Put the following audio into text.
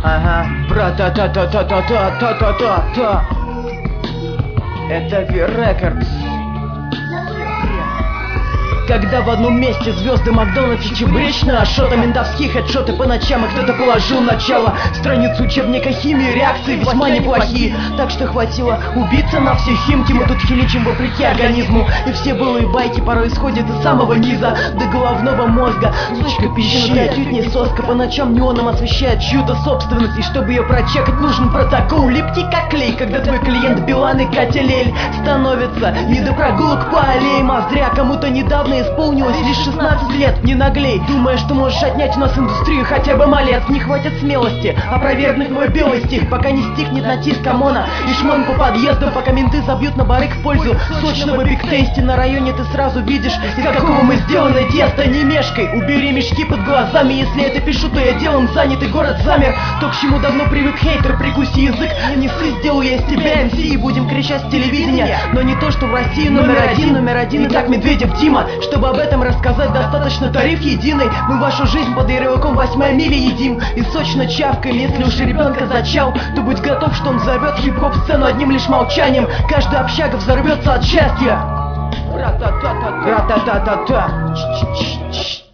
Ага, бра-та-та-та-та-та-та-та-та-та. Это V-Records. Когда в одном месте звезды Макдональдс и чебуречно, шота ментовские хедшоты по ночам, и кто-то положил начало. Страницу учебника химии, реакции весьма неплохие. Так что хватило убиться на все химки. Мы тут хиличим вопреки организму. И все былые байки порой исходят из самого низа до головного мозга. Сучка пищи, отнюдь не соска, по ночам неоном освещает чью-то собственность. И чтобы ее прочекать, нужен протокол, липкий как клей. Когда твой клиент Билан и Катя Лель становится не до прогулок по аллеям, а зря кому-то недавно исполнилось лишь 16 лет. Не наглей, думая, что можешь отнять у нас индустрию хотя бы малец. Не хватит смелости опровергнуть мой белый стих, пока не стихнет натиск ОМОНа и шмон по подъездам, пока менты забьют на барык в пользу сочного бигтейсти. На районе ты сразу видишь, из какого мы сделаны теста. Не мешкай, убери мешки под глазами. Если это пишу, то я делом занят, и город замер. То, к чему давно привык хейтер, прикуси язык. Не ссы, сделаю я из тебя МС, и будем кричать с телевидения. Но не то, что в России номер один. И так Медведев Дима. Чтобы об этом рассказать, достаточно тариф единый. Мы вашу жизнь под ярлыком 8 мили едим и сочно чавкаем. Если уж ребенка зачал, то будь готов, что он взорвет хип-хоп сцену одним лишь молчанием. Каждый общага взорвется от счастья. Ра-та-та-та-та.